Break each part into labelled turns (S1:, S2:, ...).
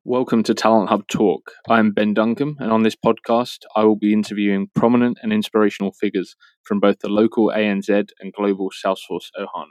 S1: Welcome to Talent Hub Talk. I am Ben Duncan, and on this podcast, I will be interviewing prominent and inspirational figures from both the local ANZ and global Salesforce Ohana.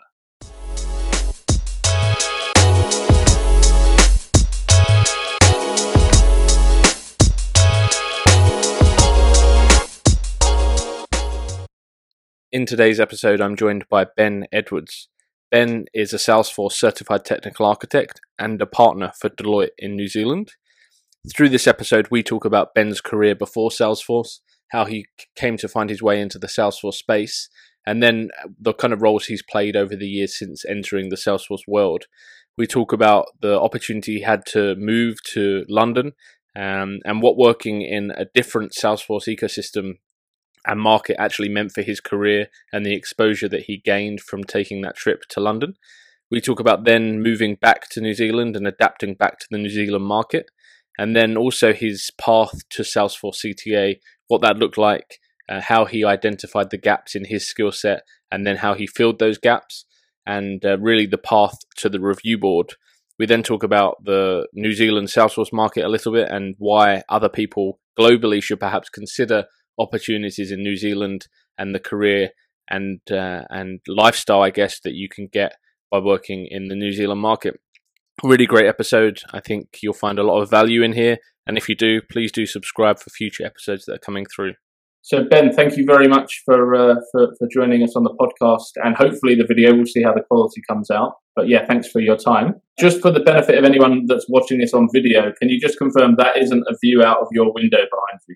S1: In today's episode, I'm joined by Ben Edwards. Ben is a Salesforce Certified Technical Architect and a partner for Deloitte in New Zealand. Through this episode, we talk about Ben's career before Salesforce, how he came to find his way into the Salesforce space, and then the kind of roles he's played over the years since entering the Salesforce world. We talk about the opportunity he had to move to London and what working in a different Salesforce ecosystem and market actually meant for his career and the exposure that he gained from taking that trip to London. We talk about then moving back to New Zealand and adapting back to the New Zealand market, and then also his path to Salesforce CTA, what that looked like, how he identified the gaps in his skill set, and then how he filled those gaps, and really the path to the review board. We then talk about the New Zealand Salesforce market a little bit and why other people globally should perhaps consider opportunities in New Zealand and the career and lifestyle, I guess, that you can get by working in the New Zealand market. Really great episode. I think you'll find a lot of value in here, and if you do, please do subscribe for future episodes that are coming through. So Ben, thank you very much for joining us on the podcast, and hopefully the video, we'll see how the quality comes out. But yeah, thanks for your time. Just for the benefit of anyone that's watching this on video, can you just confirm that isn't a view out of your window behind you?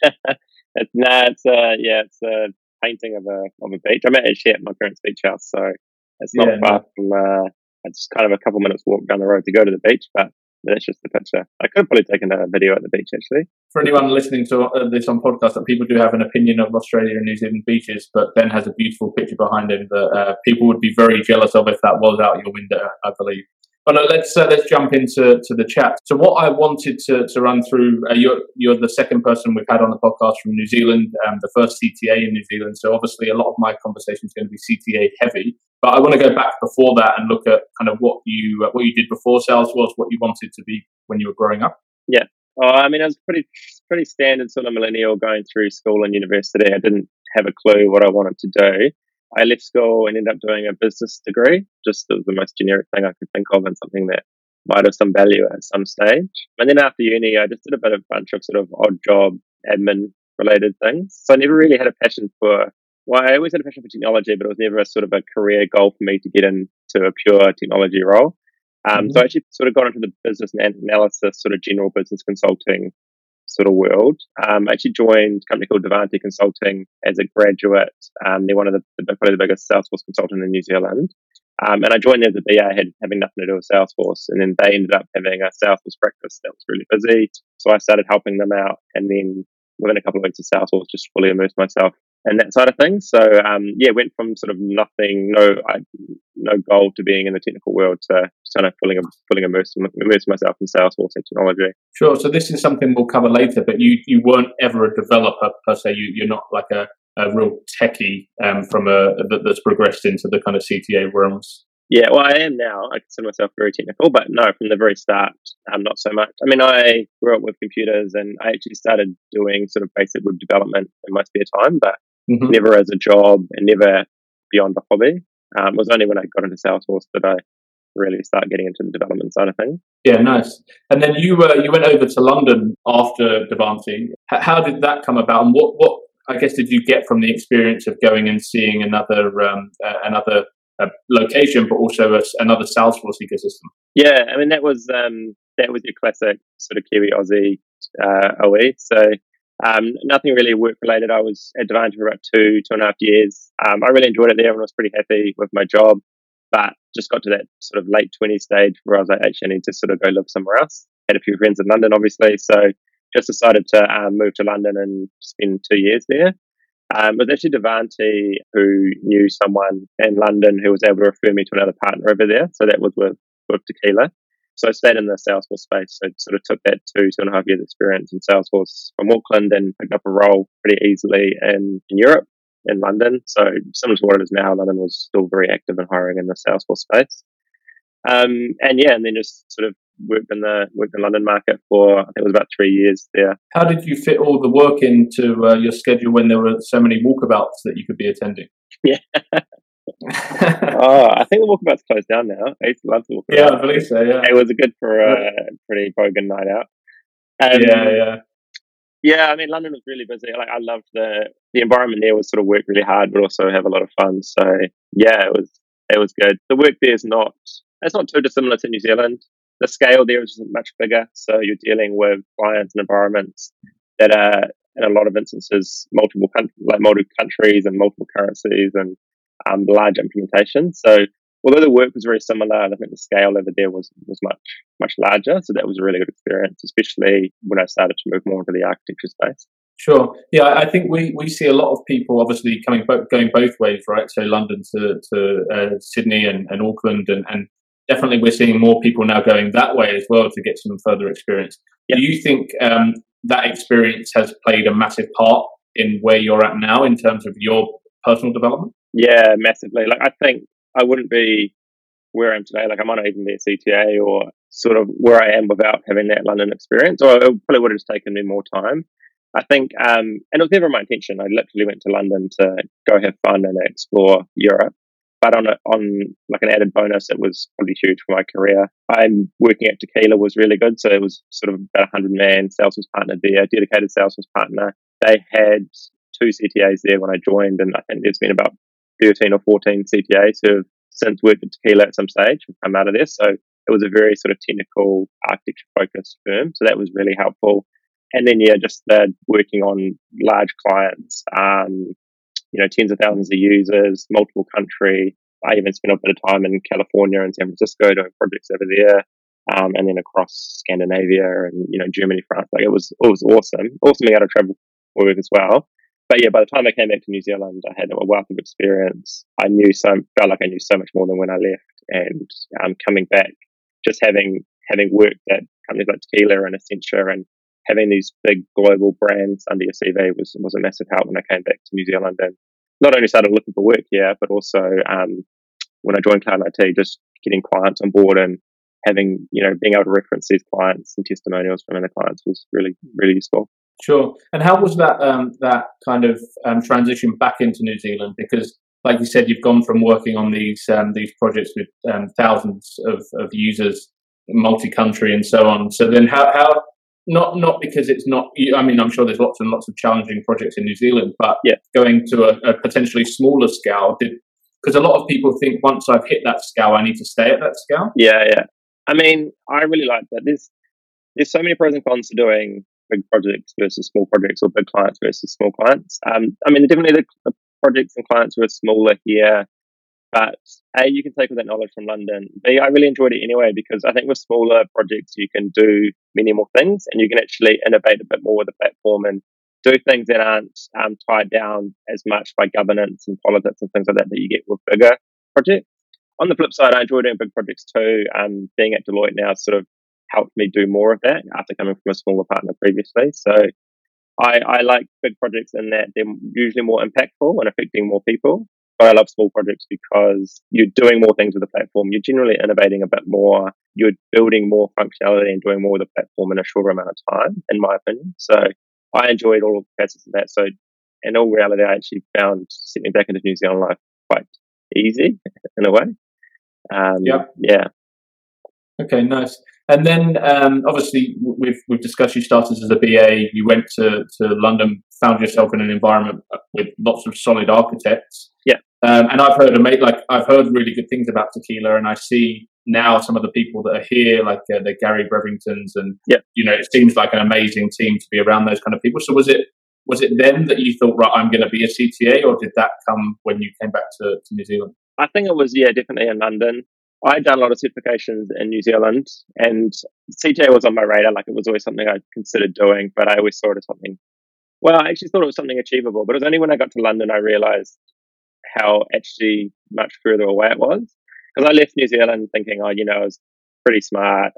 S2: It's a painting of a beach. I'm actually at my parents' beach house, so it's not far from. It's kind of a couple minutes walk down the road to go to the beach, but that's just the picture. I could have probably taken a video at the beach actually.
S1: For anyone listening to this on podcast, that people do have an opinion of Australia and New Zealand beaches, but Ben has a beautiful picture behind him that people would be very jealous of if that was out your window, I believe. But let's jump into the chat. So what I wanted to run through, you're the second person we've had on the podcast from New Zealand, the first CTA in New Zealand. So obviously a lot of my conversation is going to be CTA heavy. But I want to go back before that and look at kind of what you did before Salesforce, what you wanted to be when you were growing up.
S2: Yeah. I mean, I was pretty standard sort of millennial going through school and university. I didn't have a clue what I wanted to do. I left school and ended up doing a business degree. Just the most generic thing I could think of and something that might have some value at some stage. And then after uni, I just did a bunch of sort of odd job, admin related things. So I never really had a passion for, I always had a passion for technology, but it was never a sort of a career goal for me to get into a pure technology role. So I actually sort of got into the business analysis, sort of general business consulting sort of world. I actually joined a company called Devante Consulting as a graduate. They're one of probably the biggest Salesforce consultant in New Zealand. And I joined there as a BA, having nothing to do with Salesforce. And then they ended up having a Salesforce practice that was really busy. So I started helping them out. And then within a couple of weeks of Salesforce, just fully immersed myself in that side of things. So went from sort of nothing, no goal to being in the technical world to kind of fully immerse myself in Salesforce and technology.
S1: Sure. So this is something we'll cover later, but you weren't ever a developer per se. You're not like a real techie that's progressed into the kind of CTA realms.
S2: Yeah, well, I am now. I consider myself very technical, but no, from the very start, not so much. I mean, I grew up with computers, and I actually started doing sort of basic web development in my spare time, but never as a job and never beyond a hobby. It was only when I got into Salesforce that I really started getting into the development side of things.
S1: Yeah, nice. And then you went over to London after Devante. How did that come about, and what I guess did you get from the experience of going and seeing another location, but also another Salesforce ecosystem?
S2: Yeah, I mean that was your classic sort of Kiwi Aussie OE. So nothing really work related. I was at Devante for about 2.5 years. I really enjoyed it there and was pretty happy with my job, but just got to that sort of late 20s stage where I was like, actually I need to sort of go live somewhere else. Had a few friends in London, obviously, so just decided to move to London and spend 2 years there. It was actually Devante who knew someone in London who was able to refer me to another partner over there. So that was with Tequila. So I stayed in the Salesforce space. So sort of took that 2.5 years experience in Salesforce from Auckland and picked up a role pretty easily in Europe, in London. So similar to what it is now, London was still very active in hiring in the Salesforce space. And then just sort of worked in the London market for, I think it was about 3 years there.
S1: How did you fit all the work into your schedule when there were so many walkabouts that you could be attending?
S2: Yeah. I think the walkabout's closed down now. I used to love the walkabout.
S1: Yeah, I believe so. Yeah,
S2: it was good for a pretty bogan night out. Yeah. I mean, London was really busy. Like, I loved the environment there. Was sort of work really hard, but also have a lot of fun. So yeah, it was good. The work there is not too dissimilar to New Zealand. The scale there is much bigger, so you're dealing with clients and environments that are, in a lot of instances, multiple countries and multiple currencies and large implementations. So although the work was very similar, I think the scale over there was much larger. So that was a really good experience, especially when I started to move more into the architecture space. Sure.
S1: Yeah, I think we see a lot of people obviously going both ways, right? So London to Sydney and Auckland, and definitely we're seeing more people now going that way as well to get some further experience. Yeah. Do you think that experience has played a massive part in where you're at now in terms of your personal development?
S2: Yeah, massively. Like, I think I wouldn't be where I am today. Like, I might not even be a CTA or sort of where I am without having that London experience, or it probably would have just taken me more time. I think, and it was never my intention. I literally went to London to go have fun and explore Europe. But on like an added bonus, it was probably huge for my career. I'm working at Tequila was really good. So it was sort of about 100-man Salesforce partner there, dedicated Salesforce partner. They had 2 CTAs there when I joined, and I think there's been about 13 or 14 CTAs who have since worked at Tequila at some stage and come out of this. So it was a very sort of technical architecture focused firm. So that was really helpful. And then, just working on large clients, tens of thousands of users, multiple country. I even spent a bit of time in California and San Francisco doing projects over there, and then across Scandinavia and Germany, France. Like, it was awesome. Also being able to travel for work as well. But yeah, by the time I came back to New Zealand, I had a wealth of experience. Felt like I knew so much more than when I left. And coming back, just having worked at companies like Tequila and Accenture and having these big global brands under your CV was a massive help when I came back to New Zealand, and not only started looking for work here, but also when I joined Cloud IT, just getting clients on board and having, being able to reference these clients and testimonials from other clients was really, really useful.
S1: Sure. And how was that kind of transition back into New Zealand? Because, like you said, you've gone from working on these projects with thousands of users, multi-country, and so on. So then, how not because it's not. I mean, I'm sure there's lots and lots of challenging projects in New Zealand, but going to a potentially smaller scale, because a lot of people think once I've hit that scale, I need to stay at that scale.
S2: Yeah. I mean, I really like that. There's so many pros and cons to doing big projects versus small projects, or big clients versus small clients. I mean, definitely the projects and clients were smaller here, but A, you can take all that knowledge from London. B, I really enjoyed it anyway, because I think with smaller projects, you can do many more things and you can actually innovate a bit more with the platform and do things that aren't tied down as much by governance and politics and things like that you get with bigger projects. On the flip side, I enjoy doing big projects too. Being at Deloitte now sort of helped me do more of that after coming from a smaller partner previously. So I like big projects in that they're usually more impactful and affecting more people. But I love small projects because you're doing more things with the platform. You're generally innovating a bit more. You're building more functionality and doing more with the platform in a shorter amount of time, in my opinion. So I enjoyed all facets of that. So in all reality, I actually found settling back into New Zealand life quite easy in a way. Yeah.
S1: Okay, nice. And then obviously we've discussed you started as a BA, you went to London, found yourself in an environment with lots of solid architects.
S2: Yeah.
S1: And I've heard really good things about Tequila, and I see now some of the people that are here, like the Gary Brevingtons, and it seems like an amazing team to be around those kind of people. So was it then that you thought, right, I'm going to be a CTA, or did that come when you came back to New Zealand?
S2: I think it was, definitely in London. I'd done a lot of certifications in New Zealand, and CTA was on my radar. Like, it was always something I considered doing, but I always saw it as something. Well, I actually thought it was something achievable, but it was only when I got to London I realized how actually much further away it was. Because I left New Zealand thinking, I was pretty smart.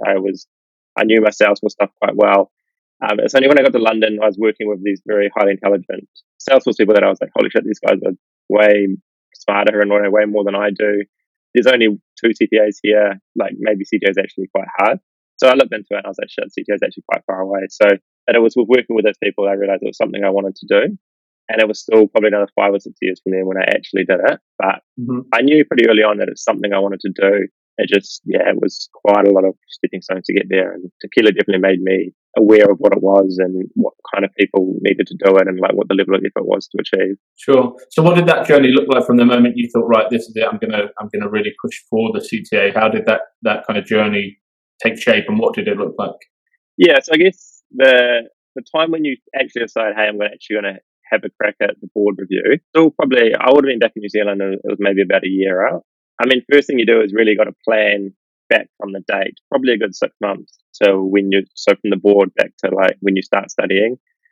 S2: I knew my Salesforce stuff quite well. It's only when I got to London, I was working with these very highly intelligent Salesforce people that I was like, holy shit, these guys are way smarter and way more than I do. There's only 2 CTAs here. Like, maybe CTA is actually quite hard. So I looked into it and I was like, shit, CTO is actually quite far away. So that it was with working with those people, I realized it was something I wanted to do. And it was still probably another 5 or 6 years from there when I actually did it. But I knew pretty early on that it's something I wanted to do. It just, yeah, it was quite a lot of stepping stones to get there. And Tequila definitely made me aware of what it was and what kind of people needed to do it and like what the level of effort was to achieve.
S1: Sure. So what did that journey look like from the moment you thought, right, this is it, I'm gonna really push for the CTA? How did that kind of journey take shape and what did it look like?
S2: Yeah, so I guess the time when you actually decide, hey, I'm actually gonna have a crack at the board review, still probably I would have been back in New Zealand and it was maybe about a year out. I mean, first thing you do is really got to plan back from the date, probably a good 6 months. So from the board back to like when you start studying.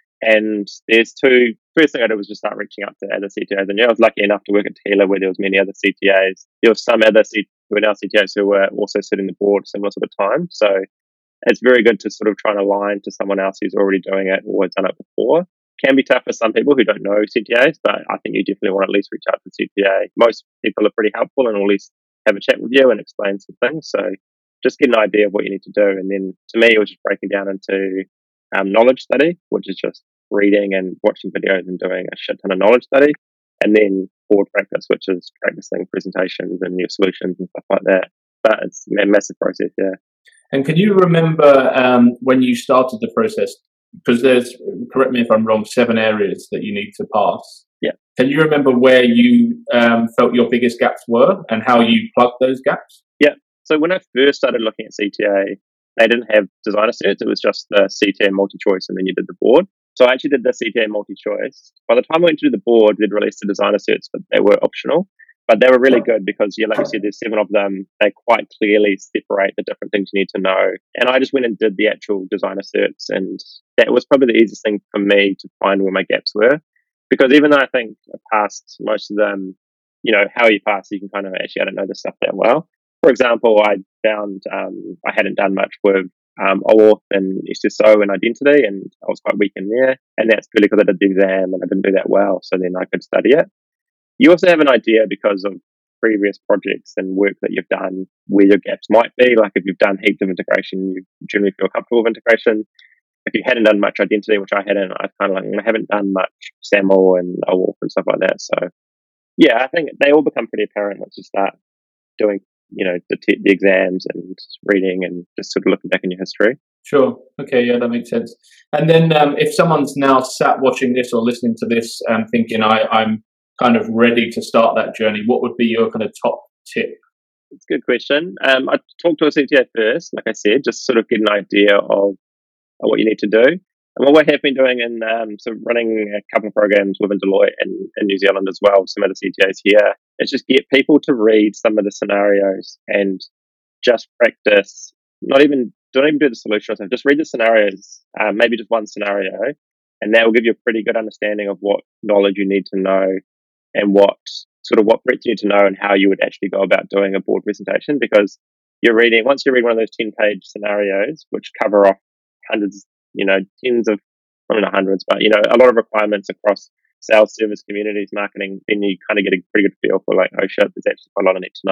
S2: And there's first thing I did was just start reaching out to other CTAs. And I was lucky enough to work at Tequila where there was many other CTAs. There was some other who were now CTAs who were also sitting the board similar sort of time. So it's very good to sort of try and align to someone else who's already doing it or has done it before. Can be tough for some people who don't know CTAs, but I think you definitely want to at least reach out to CTA. Most people are pretty helpful and at least have a chat with you and explain some things. So just get an idea of what you need to do. And then to me, it was just breaking down into knowledge study, which is just reading and watching videos and doing a shit ton of knowledge study. And then board practice, which is practicing presentations and new solutions and stuff like that. But it's a massive process, yeah.
S1: And can you remember when you started the process? Because there's, correct me if I'm wrong, 7 areas that you need to pass.
S2: Yeah.
S1: Can you remember where you felt your biggest gaps were and how you plugged those gaps?
S2: Yeah. So when I first started looking at CTA, they didn't have designer certs. It was just the CTA multi-choice and then you did the board. So I actually did the CTA multi-choice. By the time I went to do the board, they'd released the designer certs, but they were optional. But they were really good because, yeah, like you said, there's 7 of them. They quite clearly separate the different things you need to know. And I just went and did the actual designer certs. And that was probably the easiest thing for me to find where my gaps were. Because even though I think I passed most of them, how you pass, you can kind of actually, I don't know this stuff that well. For example, I found I hadn't done much with OAuth and SSO and identity, and I was quite weak in there. And that's purely because I did the exam and I didn't do that well. So then I could study it. You also have an idea because of previous projects and work that you've done where your gaps might be. Like if you've done heaps of integration, you generally feel comfortable with integration. If you hadn't done much identity, which I hadn't, I haven't done much SAML and OAuth and stuff like that. So yeah, I think they all become pretty apparent once you start doing, the exams and reading and just sort of looking back in your history.
S1: Sure. Okay. Yeah, that makes sense. And then if someone's now sat watching this or listening to this and thinking, I'm kind of ready to start that journey, what would be your kind of top tip?
S2: It's a good question. I talked to a CTA first, like I said, just sort of get an idea of what you need to do. And what we have been doing in running a couple of programs within Deloitte and in New Zealand as well, some of the CTAs here, is just get people to read some of the scenarios and just practice. Don't even do the solution or something. Just read the scenarios, maybe just one scenario, and that will give you a pretty good understanding of what knowledge you need to know and what threats you need to know and how you would actually go about doing a board presentation. Because once you read one of those 10-page scenarios, which cover off hundreds, tens of, well, not hundreds, but, a lot of requirements across sales, service, communities, marketing, then you kind of get a pretty good feel for like, oh shit, there's actually quite a lot I need to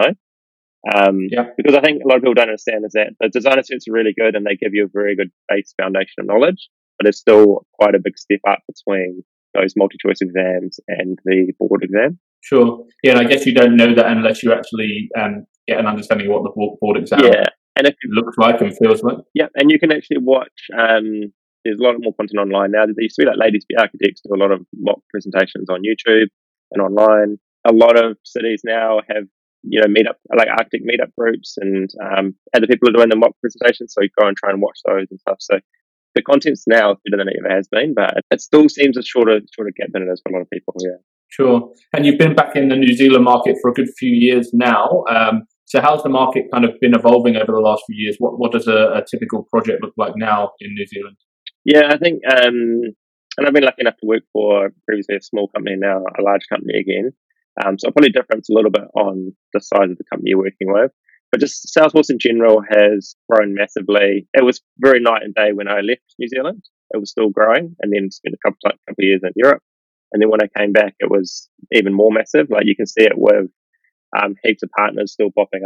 S2: know. Because I think a lot of people don't understand is that the designer certs are really good and they give you a very good base foundation of knowledge, but it's still quite a big step up between those multi-choice exams and the board exam.
S1: Sure. Yeah, and I guess you don't know that unless you actually get an understanding of what the board exam
S2: and if
S1: looks like and feels like.
S2: Yeah, and you can actually watch. There's a lot more content online now. There used to be like Ladies Be Architects do a lot of mock presentations on YouTube and online. A lot of cities now have meetup, like architect meetup groups, and other people are doing the mock presentations. So you go and try and watch those and stuff. So the content's now better than it ever has been, but it still seems a shorter gap than it is for a lot of people. Yeah.
S1: Sure. And you've been back in the New Zealand market for a good few years now. So how's the market kind of been evolving over the last few years? What does a typical project look like now in New Zealand?
S2: Yeah, I think, and I've been lucky enough to work for previously a small company, now a large company again. So it probably differs a little bit on the size of the company you're working with. But just Salesforce in general has grown massively. It was very night and day when I left New Zealand. It was still growing, and then spent a couple of years in Europe. And then when I came back, it was even more massive. Like you can see it with heaps of partners still popping up.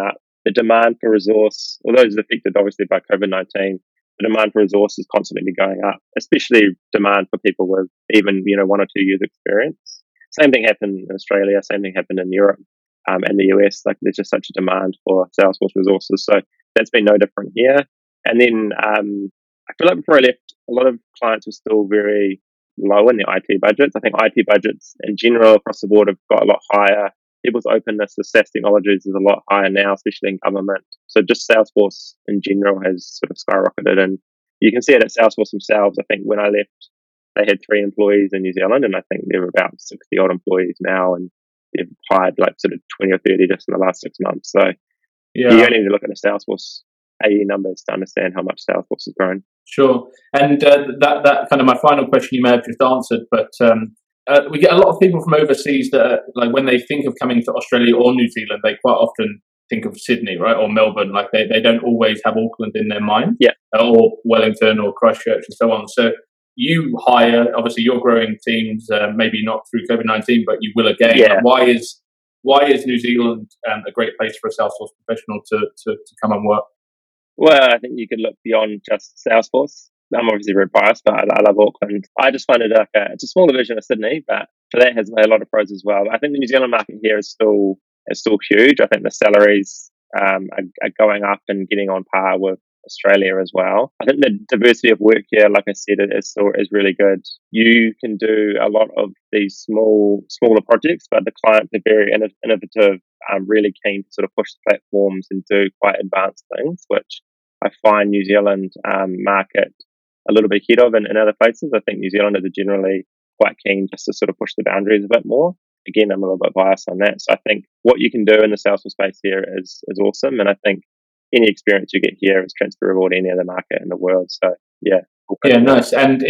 S2: the demand for resource, although it's affected obviously by COVID-19, the demand for resource is constantly going up, especially demand for people with even, 1 or 2 years experience. Same thing happened in Australia, same thing happened in Europe, and the US. Like, there's just such a demand for Salesforce resources. So that's been no different here. And then I feel like before I left, a lot of clients were still very low in their IT budgets. I think IT budgets in general across the board have got a lot higher. People's openness to SaaS technologies is a lot higher now, especially in government. So just Salesforce in general has sort of skyrocketed. And you can see it at Salesforce themselves. I think when I left, they had 3 employees in New Zealand, and I think there were about 60 odd employees now, and they've hired like sort of 20 or 30 just in the last 6 months. So you only need to look at the Salesforce AE numbers to understand how much Salesforce has grown.
S1: Sure. And that kind of my final question you may have just answered, but we get a lot of people from overseas that, like, when they think of coming to Australia or New Zealand, they quite often think of Sydney, right, or Melbourne. Like, they don't always have Auckland in their mind, or Wellington or Christchurch and so on. So you hire, obviously you're growing teams, maybe not through COVID-19, but you will again.
S2: Yeah.
S1: Why is New Zealand a great place for a Salesforce professional to come and work?
S2: Well, I think you could look beyond just Salesforce. I'm obviously very biased, but I love Auckland. I just find it it's a smaller version of Sydney, but for that has a lot of pros as well. I think the New Zealand market here is still huge. I think the salaries are going up and getting on par with Australia as well. I think the diversity of work here, like I said, is really good. You can do a lot of these smaller projects, but the clients are very innovative, really keen to sort of push the platforms and do quite advanced things, which I find New Zealand market a little bit ahead of in other places. I think New Zealanders are generally quite keen just to sort of push the boundaries a bit more. Again, I'm a little bit biased on that. So I think what you can do in the Salesforce space here is awesome. And I think any experience you get here is transferable to any other market in the world. So yeah.
S1: Yeah, nice. And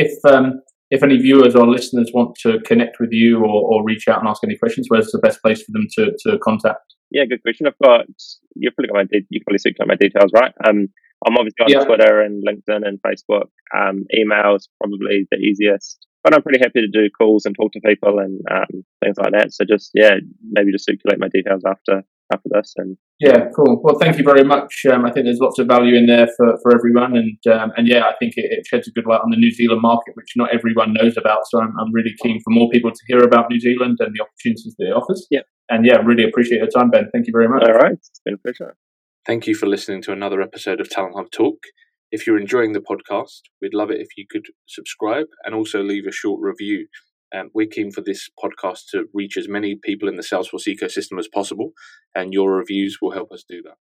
S1: if any viewers or listeners want to connect with you or reach out and ask any questions, where's the best place for them to contact?
S2: Yeah, good question. You've probably got you can probably see my details, right? I'm obviously on Twitter and LinkedIn and Facebook. Email is probably the easiest, but I'm pretty happy to do calls and talk to people and things like that. So maybe just circulate my details after this. And
S1: yeah, cool. Well, thank you very much. I think there's lots of value in there for everyone, and yeah, I think it sheds a good light on the New Zealand market, which not everyone knows about. So I'm really keen for more people to hear about New Zealand and the opportunities that it offers.
S2: Yeah,
S1: and yeah, really appreciate your time, Ben. Thank you very much.
S2: All right, it's been a pleasure.
S1: Thank you for listening to another episode of Talent Hub Talk. If you're enjoying the podcast, we'd love it if you could subscribe and also leave a short review. We're keen for this podcast to reach as many people in the Salesforce ecosystem as possible, and your reviews will help us do that.